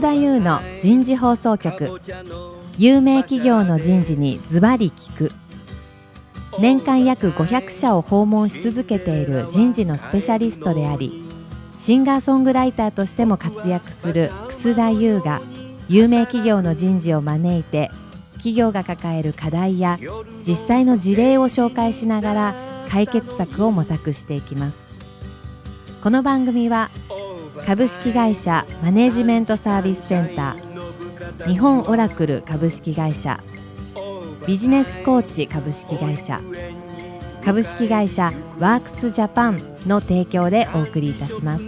楠田優の人事放送局。有名企業の人事にズバリ聞く。年間約500社を訪問し続けている人事のスペシャリストであり、シンガーソングライターとしても活躍する楠田優が有名企業の人事を招いて、企業が抱える課題や実際の事例を紹介しながら解決策を模索していきます。この番組は株式会社マネジメントサービスセンター、日本オラクル株式会社、ビジネスコーチ株式会社、株式会社ワークスジャパンの提供でお送りいたします。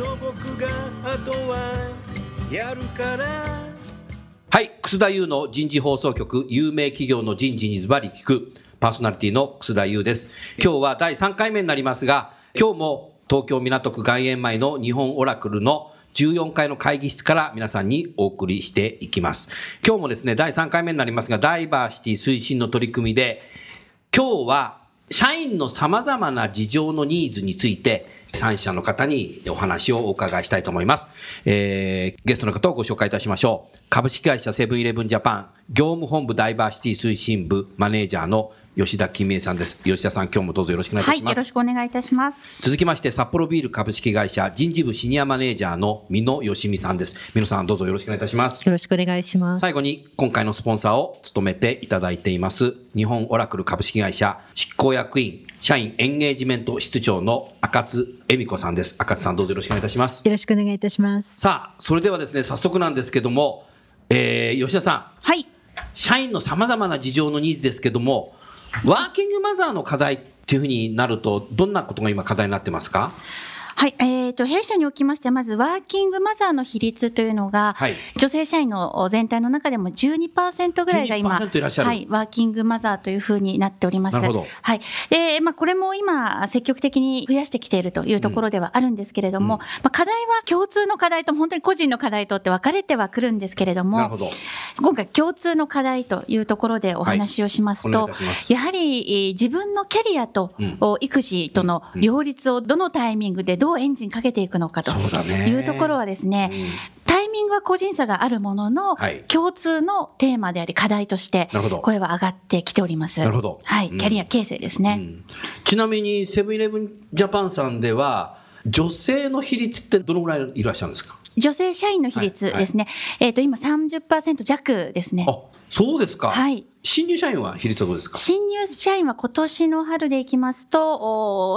はい、楠田優の人事放送局、有名企業の人事にズバリ聞く、パーソナリティの楠田優です。今日は第3回目になりますが、今日も東京港区外苑前の日本オラクルの14階の会議室から皆さんにお送りしていきます。今日もですね、第3回目になりますが、ダイバーシティ推進の取り組みで、今日は社員の様々な事情のニーズについて、3社の方にお話をお伺いしたいと思います。ゲストの方をご紹介いたしましょう。株式会社セブンイレブンジャパン業務本部ダイバーシティ推進部マネージャーの吉田公恵さんです。吉田さん、今日もどうぞよろしくお願いいたします。 はい、よろしくお願いいたします。 続きまして、札幌ビール株式会社人事部シニアマネージャーの美濃よしみさんです。美濃さん、どうぞよろしくお願いいたします。 よろしくお願いします。 最後に、今回のスポンサーを務めていただいています、日本オラクル株式会社執行役員社員エンゲージメント室長の赤津恵美子さんです。赤津さん、どうぞよろしくお願いいたします。 よろしくお願いいたします。 さあ、それではですね、早速なんですけども、吉田さん、 はい。 社員の様々な事情のニーズですけども、ワーキングマザーの課題っていうふうになると、どんなことが今課題になってますか？ はい、弊社におきましては、まずワーキングマザーの比率というのが、はい、女性社員の全体の中でも 12% ぐらいが今、 12% いらっしゃる。 はい、ワーキングマザーというふうになっております。 なるほど。 はい。で、これも今、積極的に増やしてきているというところではあるんですけれども、課題は共通の課題と本当に個人の課題とって分かれてはくるんですけれども、 なるほど。 今回共通の課題というところでお話をしますと、やはり自分のキャリアと育児との両立をどのタイミングでどうエンジンかけていくのかというところはですね、タイミングは個人差があるものの、共通のテーマであり課題として声は上がってきております。 なるほど。 はい、キャリア形成ですね。 ちなみにセブンイレブンジャパンさんでは女性の比率ってどのぐらいいらっしゃるんですか？ 女性社員の比率ですね。今 30% 弱ですね。 あ、そうですか。 はい。 新入社員は比率はどうですか？ 新入社員は今年の春でいきますと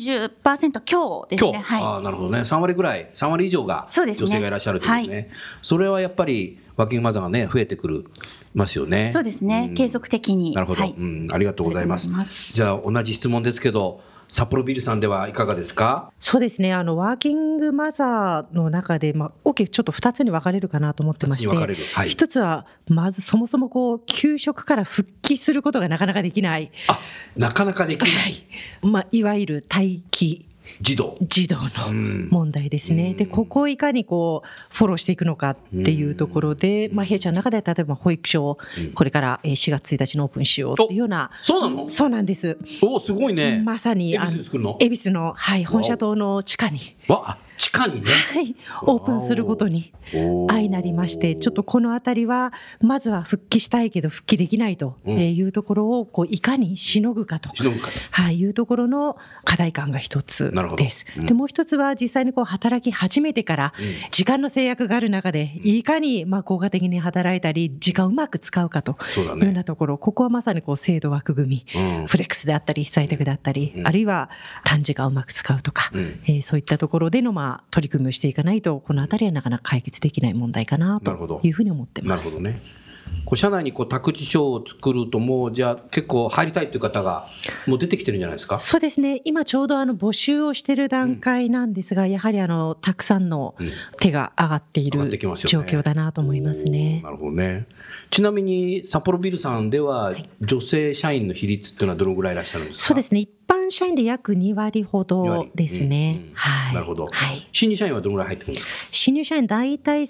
30% 強ですね。はい。 あ、なるほどね。3割ぐらい、3割以上が女性がいらっしゃるというね。はい、それはやっぱりワーキングマザーがね、増えてくるますよね。 そうですね。継続的に。 なるほど、 はい、 ありがとうございます。じゃあ同じ質問ですけど、札幌ビールさんではいかがですか？ そうですね、ワーキングマザーの中で、大きくちょっと2つに分かれるかなと思ってまして、はい、1つはまずそもそも休職から復帰することがなかなかできない。 なかなかできない。 いわゆる待機児童の問題ですね。で、ここをいかにフォローしていくのかっていうところで、弊社の中で例えば保育所をこれから4月1日にオープンしようっていうような。 そうなの？ そうなんです。 すごいね。 まさに恵比寿作るの？ 恵比寿の、はい、本社棟の地下に。 地下にね、 はい、オープンすることに相なりまして、ちょっとこのあたりはまずは復帰したいけど復帰できないというところをいかにしのぐかというところの課題感が一つです。で、もう一つは実際に働き始めてから時間の制約がある中でいかに効果的に働いたり時間をうまく使うかというようなところ、ここはまさに制度枠組み、フレックスであったり在宅であったり、あるいは短時間をうまく使うとか、そういったところでの取り組みをしていかないと、このあたりはなかなか解決できない問題かなというふうに思ってます。 なるほどね。社内に託児所を作ると、もうじゃあ結構入りたいという方がもう出てきてるんじゃないですか？ そうですね、今ちょうど募集をしている段階なんですが、やはりたくさんの手が上がっている状況だなと思いますね。 なるほどね。ちなみに札幌ビルさんでは女性社員の比率っていうのはどのぐらいいらっしゃるんですか？ そうですね、一般社員で約2割ほどですね。はい。 なるほど。 はい。 新入社員はどのぐらい入ってくるんですか？ 新入社員大体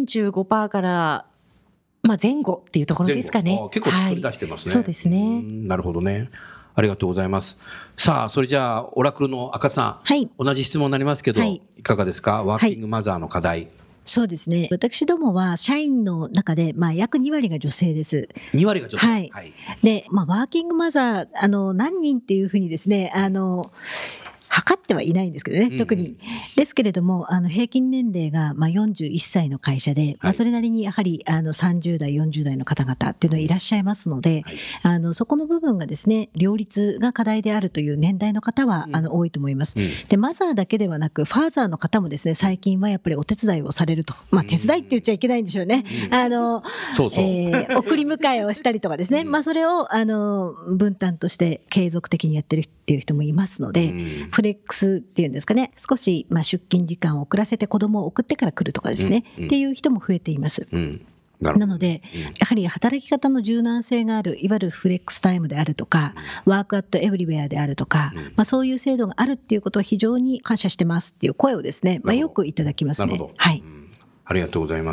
35% から前後っていうところですかね。 結構取り出してますね。 そうですね。 なるほどね。ありがとうございます。さあ、それじゃあオラクルの赤津さん、同じ質問になりますけど、いかがですか？ワーキングマザーの課題。 そうですね。私どもは社員の中で、約2割が女性です。 2割が女性。 はい。で、ワーキングマザー、何人っていうふうにですね、測ってはいないんですけどね、特に。ですけれども、平均年齢が、41歳の会社で、それなりにやはり、30代、40代の方々っていうのがいらっしゃいますので、そこの部分がですね、両立が課題であるという年代の方は、多いと思います。で、マザーだけではなく、ファーザーの方もですね、最近はやっぱりお手伝いをされると。手伝いって言っちゃいけないんでしょうね。送り迎えをしたりとかですね、それを、分担として継続的にやってるっていう人もいますので、フレックスっていうんですかね、少し出勤時間を遅らせて子供を送ってから来るとかですね、っていう人も増えています。なので、やはり働き方の柔軟性がある、いわゆるフレックスタイムであるとか、ワークアットエブリウェアであるとか、そういう制度があるっていうことを非常に感謝してますっていう声をですね、よくいただきますね。はい。 ありがとうございます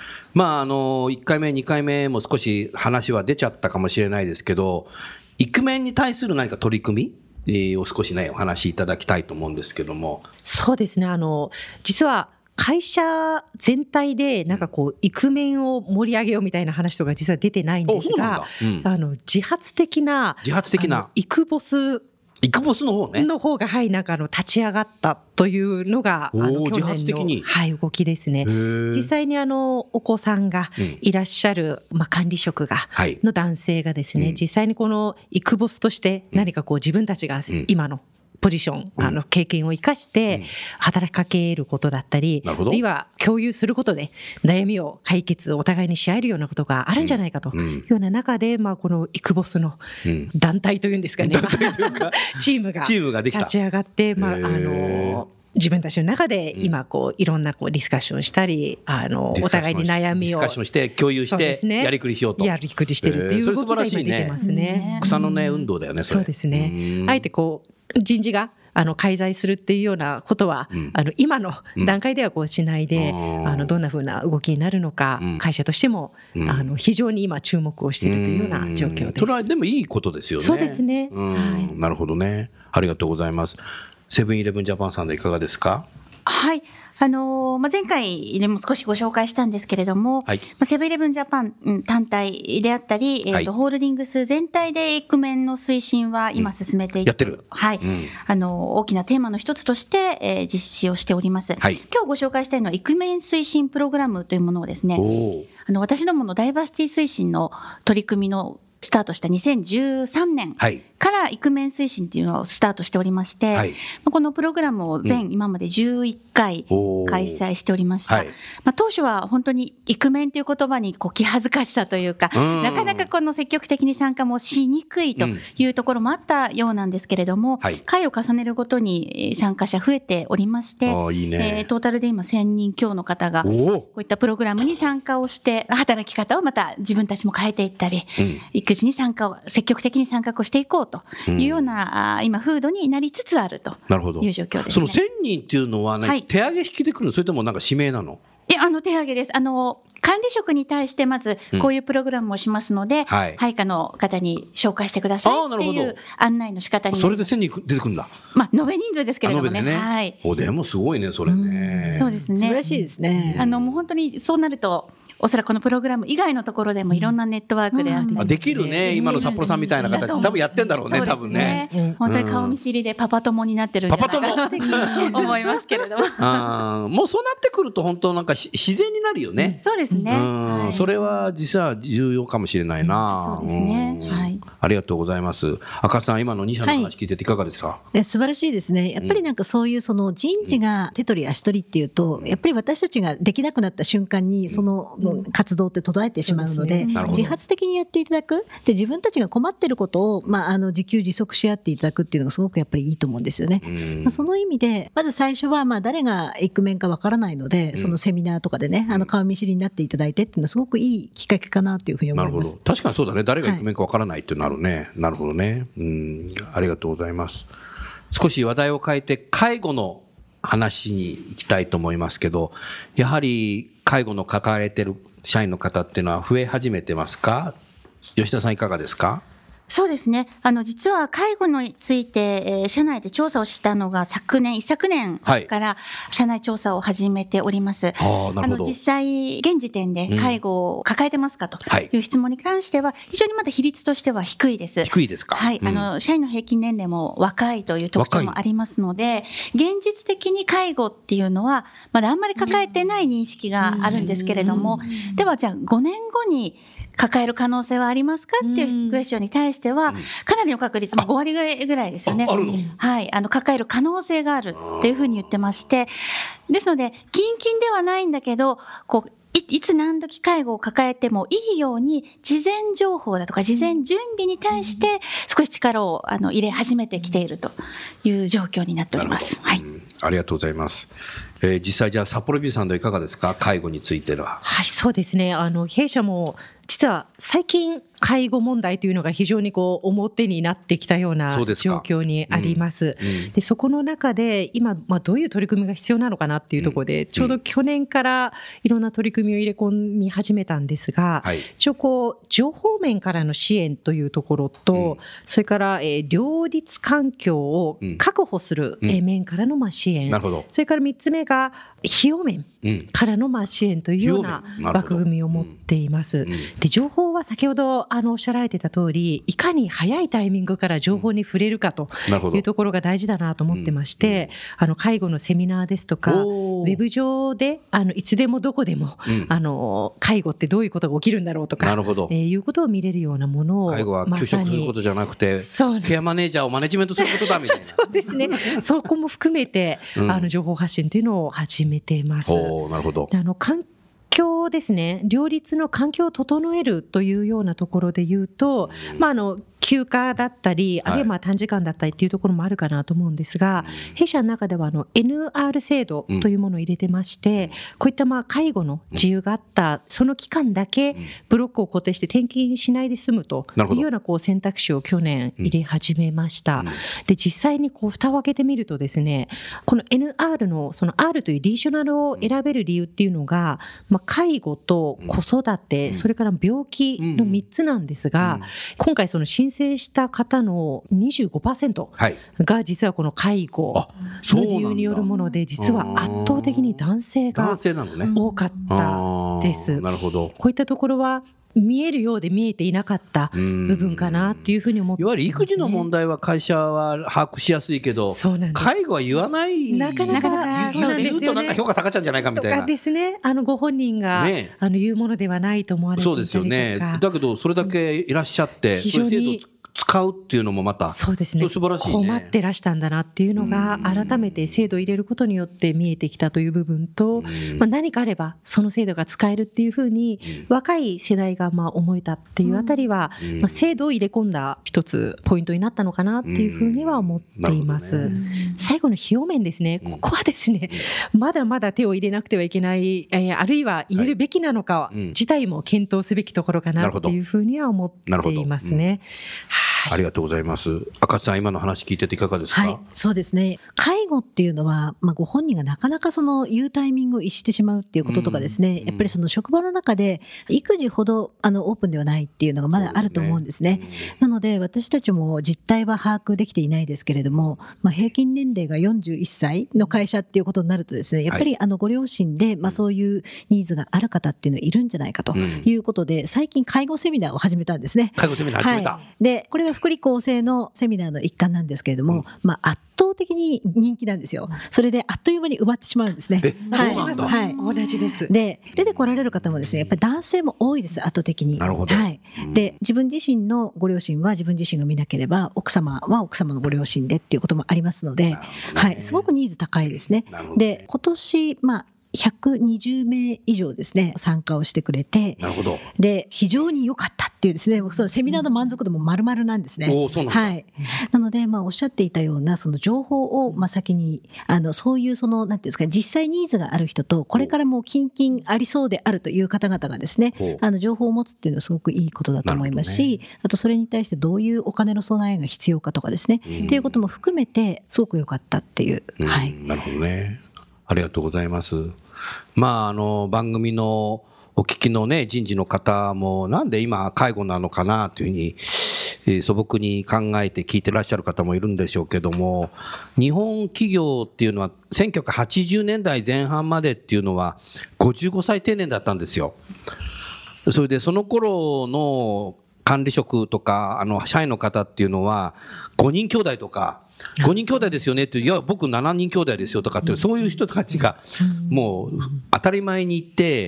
。1回目、2回目も少し話は出ちゃったかもしれないですけど、イクメンに対する何か取り組みを少しね、お話しいただきたいと思うんですけども。 そうですね。実は会社全体でイクメンを盛り上げようみたいな話とか実は出てないんですが、自発的なイクボスの方ね。の方が、立ち上がったというのが、去年の、動きですね。実際にお子さんがいらっしゃる、管理職の男性がですね、実際にこのイクボスとして何か自分たちが今のポジション、経験を生かして働きかけることだったり、あるいは共有することで悩みを解決、お互いにし合えるようなことがあるんじゃないかというような中で、このイクボスの団体というんですかね、チームが立ち上がって、自分たちの中で今いろんなディスカッションしたり、お互いに悩みをディスカッションして共有してやりくりしようと、 やりくりしてるっていう動きが今出てますね。 草の根運動だよね、それ。 そうですね。あえて人事が介在するっていうようなことは、今の段階ではしないで、どんなふうな動きになるのか、会社としても、非常に今注目をしているというような状況です。 それはでもいいことですよね。 そうですね。 なるほどね。ありがとうございます。セブンイレブンジャパンさんでいかがですか？ はい。前回でも少しご紹介したんですけれども、セブンイレブンジャパン単体であったり、ホールディングス全体でイクメンの推進は今進めている。 やってる。 はい。大きなテーマの一つとして、実施をしております。今日ご紹介したいのはイクメン推進プログラムというものをですね、私どものダイバーシティ推進の取り組みのスタートした2013年からイクメン推進っていうのをスタートしておりまして、このプログラムを今まで11回開催しておりました。当初は本当にイクメンという言葉に気恥ずかしさというか、なかなか積極的に参加もしにくいというところもあったようなんですけれども、回を重ねるごとに参加者増えておりまして、トータルで今1000人強の方がこういったプログラムに参加をして、働き方をまた自分たちも変えていったり、育児に積極的に参画をしていこうというような、今風土になりつつあるという状況ですね。 その1000人っていうのは、手上げ引きで来るの、それとも指名なの？ いや、手上げです。管理職に対してまずこういうプログラムをしますので、配下の方に紹介してくださいっていう案内の仕方になります。 それで1000人出てくるんだ。 延べ人数ですけれどもね。はい。 でもすごいね、それね。 そうですね。 素晴らしいですね。 もう本当にそうなると、おそらくこのプログラム以外のところでもいろんなネットワークであったり、 できるね。今の札幌さんみたいな形、多分やってんだろうね、多分ね。 本当に顔見知りでパパ友になってるんじゃないかと思いますけれども。 もうそうなってくると本当自然になるよね。 そうですね。 それは実は重要かもしれないな。 そうですね。はい。 ありがとうございます。赤さん、今の2社の話聞いてていかがですか？ 素晴らしいですね。やっぱりそういう人事が手取り足取りっていうと、やっぱり私たちができなくなった瞬間にその活動って途絶えてしまうので、自発的にやっていただく。で、自分たちが困ってることを自給自足し合っていただくっていうのがすごくやっぱりいいと思うんですよね。その意味でまず最初は誰がイクメンかわからないので、そのセミナーとかでね、顔見知りになっていただいてっていうのはすごくいいきっかけかなというふうに思います。 なるほど。確かにそうだね。誰がイクメンかわからないってなるね。なるほどね。ありがとうございます。少し話題を変えて介護の話に行きたいと思いますけど、やはり介護の抱えてる社員の方っていうのは増え始めてますか？吉田さんいかがですか？ そうですね。実は介護について、社内で調査をしたのが一昨年から社内調査を始めております。実際、現時点で介護を抱えてますかという質問に関しては、非常にまだ比率としては低いです。 低いですか。 はい。社員の平均年齢も若いという特徴もありますので、現実的に介護っていうのは、まだあんまり抱えてない認識があるんですけれども、ではじゃあ5年後に抱える可能性はありますかっていうクエスチョンに対しては、かなりの確率、5割ぐらいですよね。はい。抱える可能性があるというふうに言ってまして、ですので、近々ではないんだけど、いつ何時介護を抱えてもいいように、事前情報だとか事前準備に対して少し力を入れ始めてきているという状況になっております。はい。 ありがとうございます。実際じゃあ札幌ビーさんでいかがですか、介護については。 はい、そうですね。弊社も実は最近介護問題というのが非常に表になってきたような状況にあります。で、そこの中で今、どういう取り組みが必要なのかなっていうところで、ちょうど去年からいろんな取り組みを入れ込み始めたんですが、一応情報面からの支援というところと、それから両立環境を確保する面からの支援、それから3つ目が費用面からの支援というような枠組みを持っています。で、情報は先ほどおっしゃられてた通り、いかに早いタイミングから情報に触れるかというところが大事だなと思ってまして、介護のセミナーですとか、ウェブ上でいつでもどこでも、介護ってどういうことが起きるんだろうとか、いうことを見れるようなものを、 介護は休職することじゃなくて、ケアマネージャーをマネジメントすることだみたいな。 そうですね。そこも含めて、情報発信というのを始めています。 なるほど。 環境ですね、両立の環境を整えるというようなところで言うと、休暇だったり、あるいは短時間だったりっていうところもあるかなと思うんですが、弊社の中ではNR 制度というものを入れてまして、こういった介護の自由があったその期間だけブロックを固定して転勤しないで済むというような選択肢を去年入れ始めました。で、実際に蓋を開けてみるとですね、この NR のその R というリージョナルを選べる理由っていうのが、介護と子育て、それから病気の3つなんですが、今回その申請した方の 25% が実はこの介護の理由によるもので、実は圧倒的に男性が多かったです。 なるほど。 こういったところは見えるようで見えていなかった部分かなっていうふうに思ってますね。 いわゆる育児の問題は会社は把握しやすいけど、介護は言わない。 なかなか言うとなんか評価下がっちゃうんじゃないかみたいな。 とかですね。ご本人が、言うものではないと思われていたりとか。 そうですよね。だけどそれだけいらっしゃって、そういう制度を使うっていうのもまたそうですね、 素晴らしいね。 困ってらしたんだなっていうのが改めて制度を入れることによって見えてきたという部分と、何かあればその制度が使えるっていうふうに若い世代が思えたっていうあたりは、制度を入れ込んだ一つポイントになったのかなっていうふうには思っています。最後の費用面ですね。ここはですね、まだまだ手を入れなくてはいけない、あるいは入れるべきなのか自体も検討すべきところかなっていうふうには思っていますね。 ありがとうございます。赤津さん、今の話聞いてていかがですか？ そうですね。介護っていうのは、ご本人がなかなか言うタイミングを逸してしまうっていうこととかですね、やっぱり職場の中で育児ほどオープンではないっていうのがまだあると思うんですね。なので私たちも実態は把握できていないですけれども、平均年齢が41歳の会社っていうことになるとですね、やっぱりご両親でそういうニーズがある方っていうのはいるんじゃないかということで、最近介護セミナーを始めたんですね。 介護セミナー始めた。 で、これは福利厚生のセミナーの一環なんですけれども、圧倒的に人気なんですよ。それであっという間に埋まってしまうんですね。 そうなんだ。 同じです。 で、出てこられる方もですね、やっぱり男性も多いです、圧倒的に。 なるほど。 で、自分自身のご両親は自分自身が見なければ、奥様は奥様のご両親でっていうこともありますので、すごくニーズ高いですね。で、今年、120名以上ですね、参加をしてくれて、 なるほど。 で、非常に良かったっていうですね、そのセミナーの満足度も丸々なんですね。 そうなんだ。 なので、おっしゃっていたような、その情報を、先に、そういうなんていうんですか、実際ニーズがある人と、これからもう近々ありそうであるという方々がですね、情報を持つっていうのはすごくいいことだと思いますし、あとそれに対してどういうお金の備えが必要かとかですね、っていうことも含めて、すごく良かったっていう。 なるほどね。ありがとうございます。番組のお聞きのね、人事の方もなんで今介護なのかなというふうに素朴に考えて聞いてらっしゃる方もいるんでしょうけども、日本企業っていうのは1980年代前半までっていうのは55歳定年だったんですよ。それでその頃の管理職とか社員の方っていうのは5人兄弟とか、5人兄弟ですよねって、いや僕7人兄弟ですよとかって、そういう人たちがもう当たり前に言って、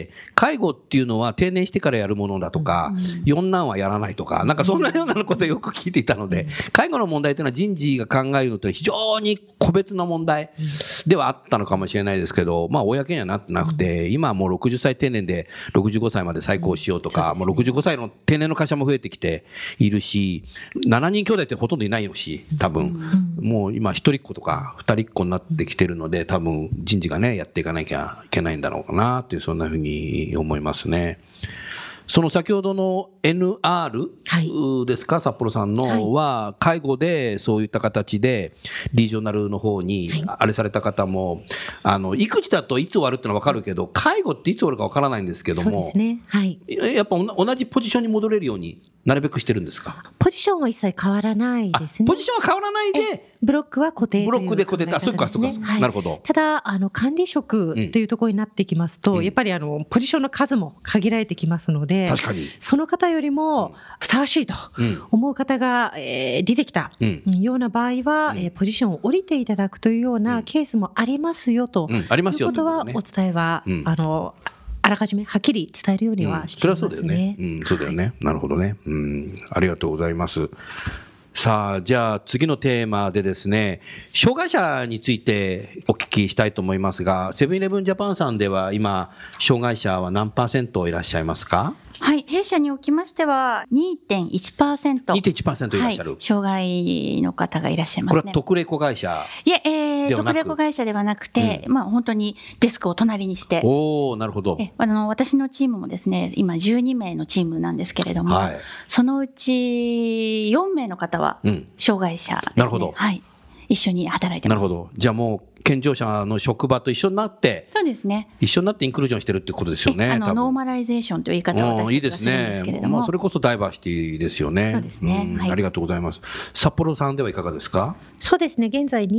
介護っていうのは定年してからやるものだとか、四男はやらないとか、なんかそんなようなことをよく聞いていたので、介護の問題というのは人事が考えるのって非常に個別の問題ではあったのかもしれないですけど、まあ公にはなってなくて、今はもう60歳定年で65歳まで再興しようとか、もう65歳の定年の会社も増えてきているし、7人兄弟ってほとんどいないよし、多分もう今一人っ子とか二人っ子になってきてるので、多分人事がねやっていかなきゃいけないんだろうかなっていう、そんなふうに思いますね。その先ほどの NR ですか、札幌さんのは介護でそういった形でリージョナルの方にあれされた方も、育児だといつ終わるってのは分かるけど、介護っていつ終わるか分からないんですけども、 そうですね、はい、 やっぱ同じポジションに戻れるようになるべくしてるんですか？ ポジションは一切変わらないですね。 ポジションは変わらないで、 ブロックは固定という考え方ですね。 ブロックで固定、そうかそうか、 はい、なるほど。ただ管理職というところになってきますと、やっぱりポジションの数も限られてきますので、 確かにその方よりもふさわしいと思う方が出てきたような場合は、ポジションを降りていただくというようなケースもありますよということは、お伝えはあらかじめはっきり伝えるようにはしていますね。 それはそうだよね。そうだよね。なるほどね。ありがとうございます。さあ、じゃあ次のテーマでですね、障害者についてお聞きしたいと思いますが、セブンイレブンジャパンさんでは今障害者は何%いらっしゃいますか？ はい、弊社におきましては 2.1%。 2.1% いらっしゃる、 はい、障害の方がいらっしゃいますね。 これは特例子会社？ いえ、特例子会社ではなくて、本当にデスクを隣にして。 おー、なるほど。 私のチームもですね、今12名のチームなんですけれども、そのうち4名の方は障害者ですね。 なるほど。 はい。一緒に働いてます。 なるほど。じゃあもう健常者の職場と一緒になって、 そうですね。 一緒になってインクルージョンしてるってことですよね。 ノーマライゼーションという言い方を私たちはするんですけれども、 それこそダイバーシティですよね。 そうですね。 ありがとうございます。札幌さんではいかがですか？ そうですね。現在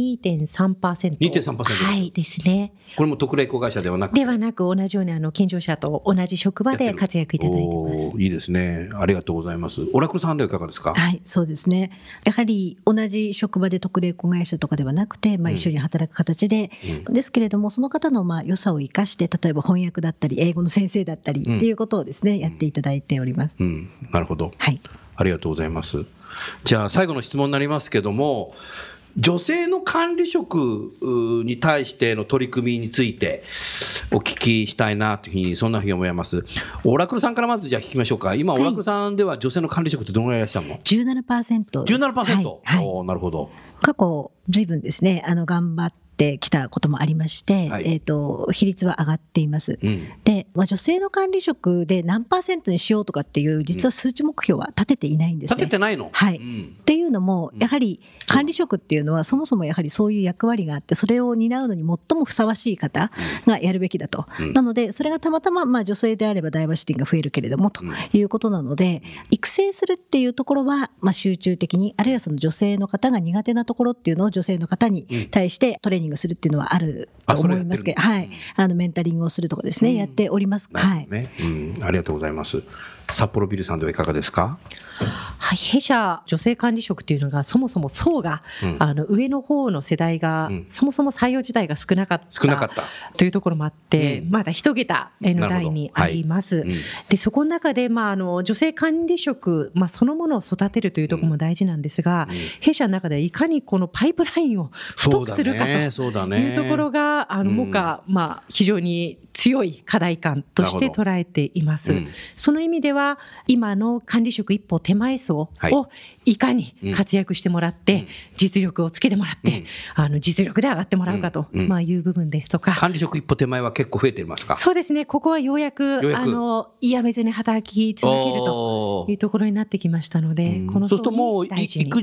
2.3%。 2.3%。 はいですね。 これも特例子会社ではなく？ ではなく、同じように健常者と同じ職場で活躍いただいてます。 いいですね。ありがとうございます。オラクルさんではいかがですか？ はい、そうですね。やはり同じ職場で特例子会社とかではなくて、一緒に働く形で、ですけれども、その方の良さを生かして、例えば翻訳だったり英語の先生だったりっていうことをですね、やっていただいております。 なるほど。 はい。ありがとうございます。じゃあ最後の質問になりますけども、女性の管理職に対しての取り組みについてお聞きしたいなというふうに、そんなふうに思います。オラクルさんからまずじゃあ聞きましょうか。今、オラクルさんでは女性の管理職ってどのぐらいいらっしゃるの？ 17%。 17%。 はい。 なるほど。 過去随分ですね、頑張ってきたこともありまして、比率は上がっています。で、女性の管理職で何%にしようとかっていう実は数値目標は立てていないんですね。 立ててないの？ はい。っていうのも、やはり管理職っていうのはそもそもやはりそういう役割があって、それを担うのに最もふさわしい方がやるべきだと。なので、それがたまたま女性であればダイバーシティが増えるけれどもということなので、育成するっていうところは集中的に、あるいはその女性の方が苦手なところっていうのを女性の方に対してトレーニングするっていうのはあると思いますけど、はい、メンタリングをするとかですね、やっております。はい。 ありがとうございます。札幌ビルさんではいかがですか？ はい、弊社女性管理職というのがそもそも層が、上の方の世代が、そもそも採用自体が少なかったというところもあって、まだ一桁の台にあります。でそこの中で、女性管理職、そのものを育てるというところも大事なんですが、弊社の中ではいかにこのパイプラインを太くするかというところが目下、非常に強い課題感として捉えています。その意味では今の管理職一歩手前層をいかに活躍してもらって、実力をつけてもらって、実力で上がってもらうかという部分ですとか。 管理職一歩手前は結構増えていますか？ そうですね。ここはようやくやめずに働き続けるというところになってきましたので、このそうするともう育児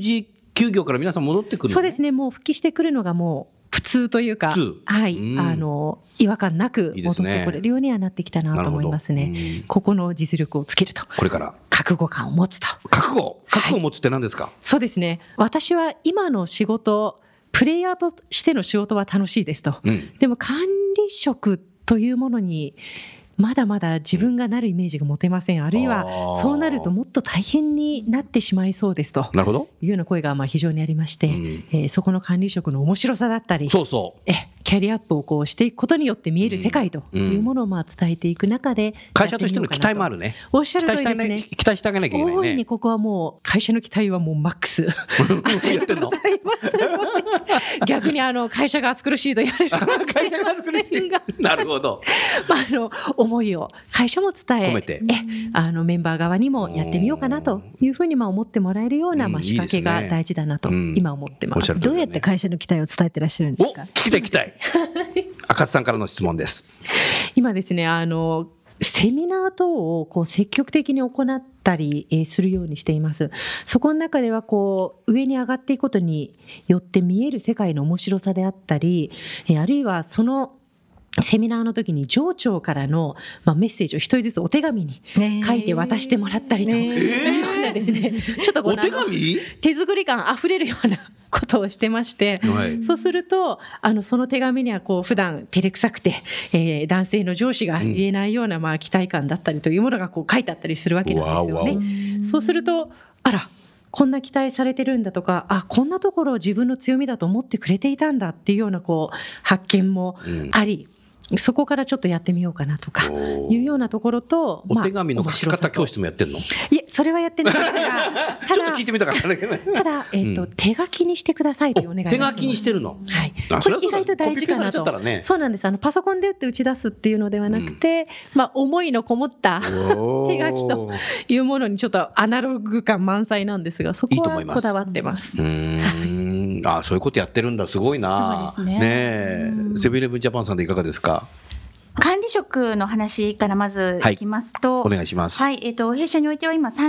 休業から皆さん戻ってくる。 そうですね、もう復帰してくるのがもう普通というか、はい、違和感なく戻ってこれるようにはなってきたなと思いますね。ここの実力をつけると、 これから覚悟感を持つと。 覚悟を持つって何ですか？ そうですね、私は今の仕事、プレイヤーとしての仕事は楽しいですと、でも管理職というものにまだまだ自分がなるイメージが持てません。あるいはそうなるともっと大変になってしまいそうですというような声が非常にありまして、そこの管理職の面白さだったり、キャリアアップをこうしていくことによって見える世界というものを伝えていく中で、 会社としての期待もあるね。 おっしゃる通りですね。 期待してあげなきゃいけないね。 大いにここはもう会社の期待はもうマックスやってんの逆に会社が暑苦しいと言われる会社が暑苦しいなるほど思いを会社も伝え込めてメンバー側にもやってみようかなというふうに思ってもらえるような仕掛けが大事だなと今思ってます。 どうやって会社の期待を伝えてらっしゃるんですか？ 聞きたい赤津さんからの質問です。 今ですね、セミナー等を積極的に行ったりするようにしています。そこの中では上に上がっていくことによって見える世界の面白さであったり、あるいはそのセミナーの時に上長からのメッセージを一人ずつお手紙に書いて渡してもらったりというようなですね、ちょっとお手紙手作り感あふれるようなことをしてまして、そうするとその手紙には普段照れくさくて、男性の上司が言えないような期待感だったりというものが書いてあったりするわけなんですよね。そうするとこんな期待されてるんだとか、こんなところを自分の強みだと思ってくれていたんだっていうような発見もあり、そこからちょっとやってみようかなとかいうようなところと、 お手紙の書き方教室もやってるの？ いえ、それはやってないですがちょっと聞いてみたかったんだけど、 ただ、手書きにしてくださいというお願いがあります。 手書きにしてるの？ はい、これ意外と大事かなと。そうなんです。パソコンで打ち出すっていうのではなくて、思いのこもった手書きというものにちょっとアナログ感満載なんですが、そこはこだわってます。 そういうことやってるんだ、すごいな。 そうですね。 セブンイレブンジャパンさんでいかがですか？ 管理職の話からまずいきますと、 お願いします。 弊社においては今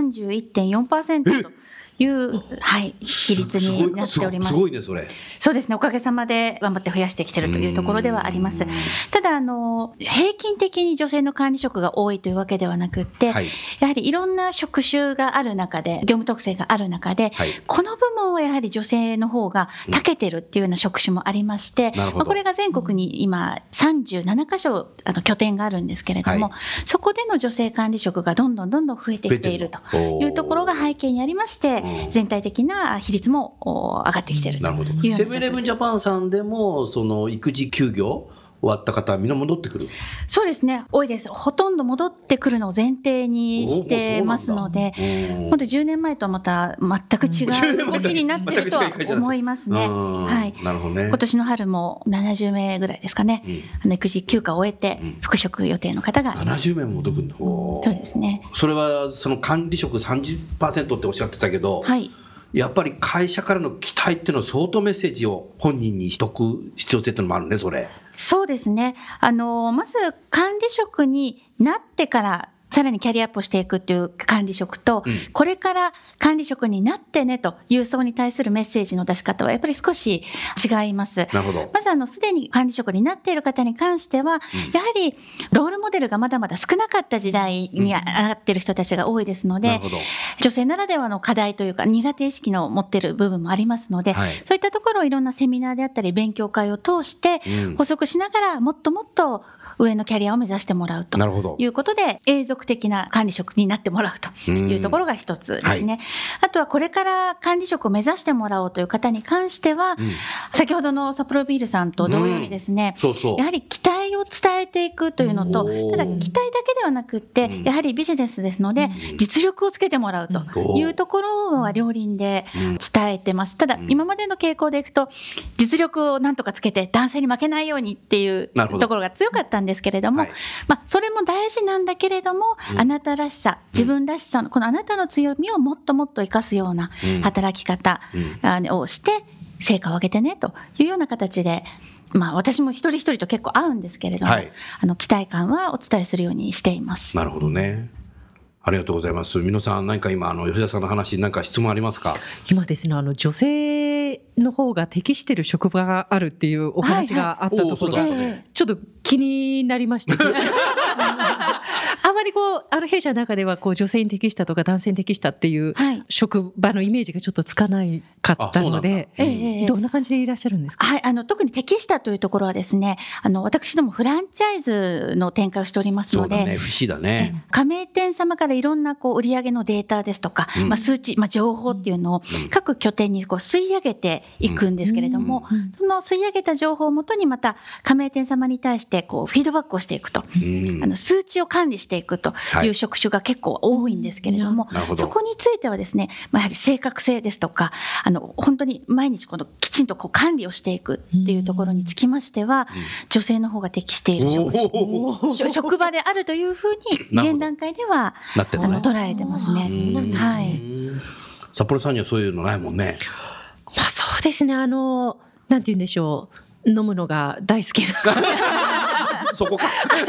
31.4% という、比率になっております。 すごいね、それ。 そうですね、おかげさまで頑張って増やしてきているというところではあります。ただ平均的に女性の管理職が多いというわけではなくって、やはりいろんな職種がある中で、業務特性がある中で、この部門はやはり女性の方が長けてるっていうような職種もありまして、これが全国に今37カ所拠点があるんですけれども、そこでの女性管理職がどんどん増えてきているというところが背景にありまして、全体的な比率も上がってきているというような状況です。 セブンイレブンジャパンさんでもその育児休業終わった方はみんな戻ってくる？そうですね、多いです。ほとんど戻ってくるのを前提にしてますので、本当10年前とはまた全く違う動きになっているとは思いますね。 なるほどね。 今年の春も70名ぐらいですかね、育児休暇を終えて復職予定の方が 70名も戻ってくるの？ そうですね。 それはその管理職 30% っておっしゃってたけど、やっぱり会社からの期待っていうのは相当メッセージを本人にしとく必要性っていうのもあるね、それ。 そうですね。まず管理職になってからさらにキャリアアップしていくっていう管理職と、これから管理職になってねという層に対するメッセージの出し方はやっぱり少し違います。 なるほど。 まずすでに管理職になっている方に関しては、やはりロールモデルがまだまだ少なかった時代にあっている人たちが多いですので、女性ならではの課題というか苦手意識の持っている部分もありますので、そういったところをいろんなセミナーであったり勉強会を通して補足しながらもっともっと上のキャリアを目指してもらうということで、永続的な管理職になってもらうというところが一つですね。あとはこれから管理職を目指してもらおうという方に関しては、先ほどのサプロビールさんと同様にですね、やはり期待を伝えていくというのと、ただ期待だけではなくって、やはりビジネスですので、実力をつけてもらうというところは両輪で伝えてます。ただ今までの傾向でいくと、実力をなんとかつけて男性に負けないようにっていうところが強かったんですけれども、それも大事なんだけれども、あなたらしさ、自分らしさ、このあなたの強みをもっともっと生かすような働き方をして成果を上げてねというような形で、私も一人一人と結構合うんですけれども、期待感はお伝えするようにしています。 なるほどね。 ありがとうございます。皆さん、何か今、吉田さんの話、何か質問ありますか？ 今ですね、女性の方が適している職場があるっていうお話があったところが、ちょっと気になりまして。あまり弊社の中では女性に適したとか男性に適したっていう職場のイメージがちょっとつかないかったので、どんな感じでいらっしゃるんですか？ はい、特に適したというところはですね、私どもフランチャイズの展開をしておりますので、 そうだね、不思だね。 加盟店様からいろんな売上のデータですとか、数値、情報っていうのを各拠点に吸い上げていくんですけれども、その吸い上げた情報をもとにまた加盟店様に対してフィードバックをしていくと、数値を管理していくという職種が結構多いんですけれども、そこについてはですね、やはり正確性ですとか、本当に毎日きちんと管理をしていくっていうところにつきましては、女性の方が適している職場であるというふうに現段階では捉えてますね。はい。 札幌さんにはそういうのないもんね。 そうですね、なんて言うんでしょう、飲むのが大好きなそこか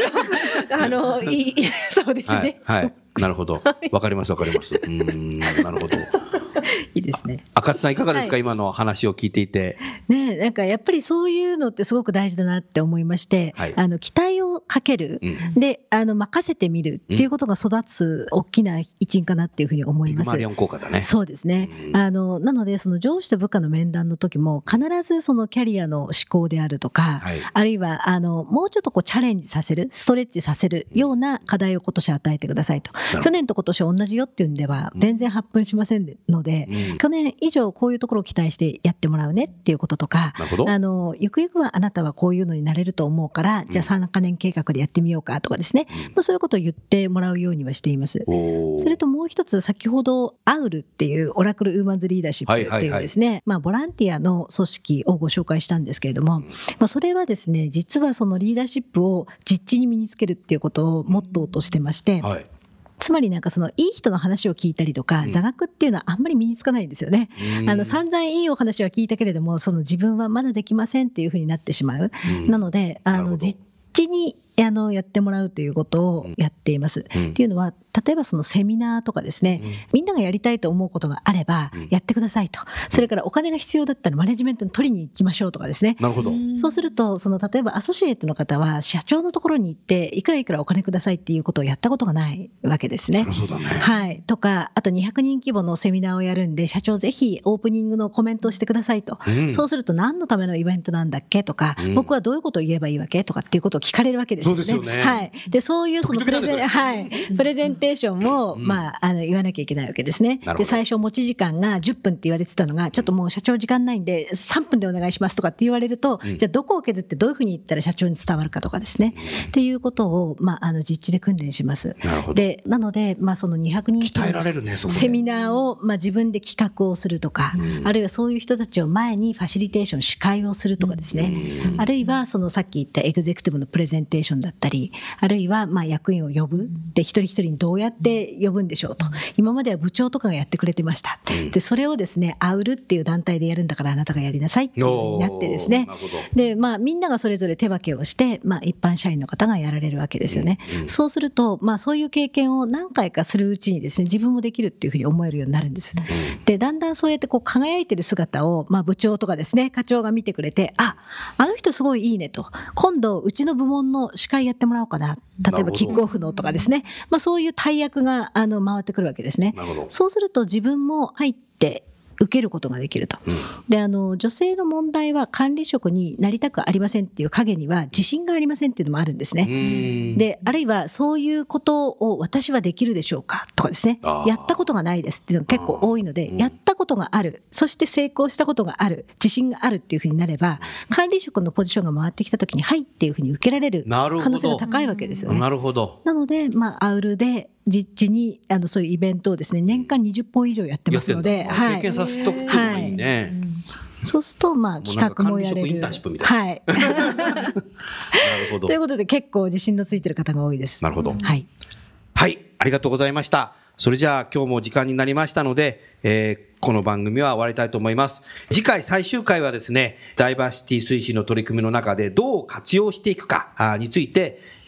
そうですね、 はい、なるほど、わかります。なるほど。 いいですね。 赤津さんいかがですか、今の話を聞いていて。 ね、なんかやっぱりそういうのってすごく大事だなって思いまして、期待をかける、で任せてみるっていうことが育つ大きな一因かなっていうふうに思います。 ピグマリオン効果だね。 そうですね。なのでその上司と部下の面談の時も必ずそのキャリアの思考であるとか、あるいはもうちょっとチャレンジさせる、ストレッチさせるような課題を今年与えてくださいと。去年と今年は同じよっていうんでは全然発奮しませんので、去年以上こういうところを期待してやってもらうねっていうこととか、ゆくゆくはあなたはこういうのになれると思うから、じゃあ3カ年計画でやってみようかとかですね、そういうことを言ってもらうようにはしています。それともう一つ、先ほどアウルっていうオラクルウーマンズリーダーシップっていうですね、ボランティアの組織をご紹介したんですけれども、それはですね、実はそのリーダーシップを実地に身につけるっていうことをモットーとしてまして、つまりなんかいい人の話を聞いたりとか、座学っていうのはあんまり身につかないんですよね。散々いいお話は聞いたけれども、自分はまだできませんっていうふうになってしまう。なので実地にやってもらうということをやっています。っていうのは、例えばそのセミナーとかですね、みんながやりたいと思うことがあればやってくださいと。それからお金が必要だったらマネジメントに取りに行きましょうとかですね。 なるほど。 そうすると例えばアソシエイトの方は社長のところに行っていくらお金くださいっていうことをやったことがないわけですね。 そうだね。 はい。とか、あと200人規模のセミナーをやるんで、社長ぜひオープニングのコメントをしてくださいと。そうすると何のためのイベントなんだっけとか、僕はどういうことを言えばいいわけとかっていうことを聞かれるわけですよね。 そうですよね。 はい。で、そういうプレゼンテーションも言わなきゃいけないわけですね。で、最初持ち時間が10分って言われてたのが、ちょっともう社長時間ないんで3分でお願いしますとかって言われると、じゃあどこを削ってどういうふうに言ったら社長に伝わるかとかですね、っていうことを実地で訓練します。で、なのでその200人鍛えられるね、そこでセミナーを自分で企画をするとか、あるいはそういう人たちを前にファシリテーション司会をするとかですね、あるいはさっき言ったエグゼクティブのプレゼンテーションだったり、あるいは役員を呼ぶで、一人一人にどうやって呼ぶんでしょうと。今までは部長とかがやってくれてました。で、それをですね、アウルっていう団体でやるんだからあなたがやりなさいっていう風になってですね。で、みんながそれぞれ手分けをして、一般社員の方がやられるわけですよね。そうすると、そういう経験を何回かするうちにですね、自分もできるっていうふうに思えるようになるんです。で、だんだんそうやって輝いてる姿を、部長とかですね、課長が見てくれて、あの人すごいいいねと。今度、うちの部門の司会やってもらおうかな。例えばキックオフのとかですね。そういう大役が回ってくるわけですね。そうすると自分も入って受けることができると。で、女性の問題は管理職になりたくありませんっていう影には自信がありませんっていうのもあるんですね。で、あるいはそういうことを私はできるでしょうかとかですね、やったことがないですっていうのが結構多いので、やったことがある、そして成功したことがある、自信があるっていうふうになれば、管理職のポジションが回ってきた時にはいっていうふうに受けられる可能性が高いわけですよね。 なるほど。 なので、アウルで実地にそういうイベントをですね、年間20本以上やってますので、 経験させておくのがいいね。 そうすると企画もやれる。はい。なるほど。ということで結構自信のついてる方が多いです。 なるほど。 はい。 はい、ありがとうございました。それじゃあ今日も時間になりましたので、この番組は終わりたいと思います。次回最終回はですね、ダイバーシティ推進の取り組みの中でどう活用していくかについて、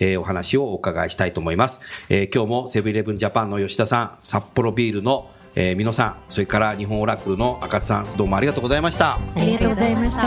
お話をお伺いしたいと思います。今日もセブンイレブンジャパンの吉田さん、札幌ビールの美濃さん、それから日本オラクルの赤津さん、どうもありがとうございました。 ありがとうございました。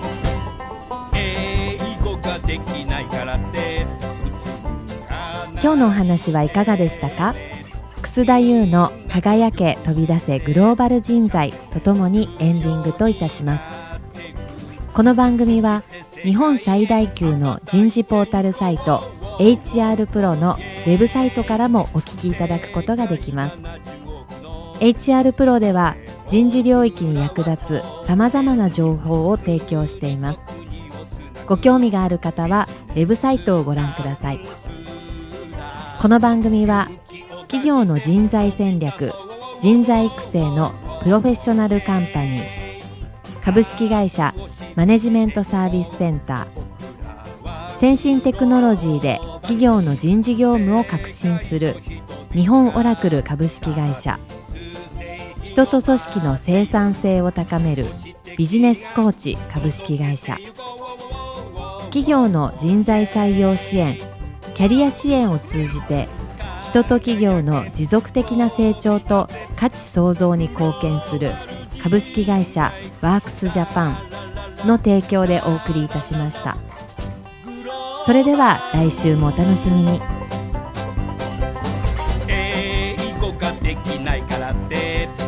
今日のお話はいかがでしたか？楠田優の輝け飛び出せグローバル人材とともにエンディングといたします。この番組は日本最大級の人事ポータルサイト HR プロのウェブサイトからもお聞きいただくことができます。HR プロでは人事領域に役立つさまざまな情報を提供しています。ご興味がある方はウェブサイトをご覧ください。この番組は企業の人材戦略、人材育成のプロフェッショナルカンパニー、株式会社マネジメントサービスセンター、先進テクノロジーで企業の人事業務を革新する日本オラクル株式会社、人と組織の生産性を高めるビジネスコーチ株式会社、企業の人材採用支援、キャリア支援を通じて人と企業の持続的な成長と価値創造に貢献する株式会社ワークスジャパンの提供でお送りいたしました。それでは来週もお楽しみに。 英語ができないからって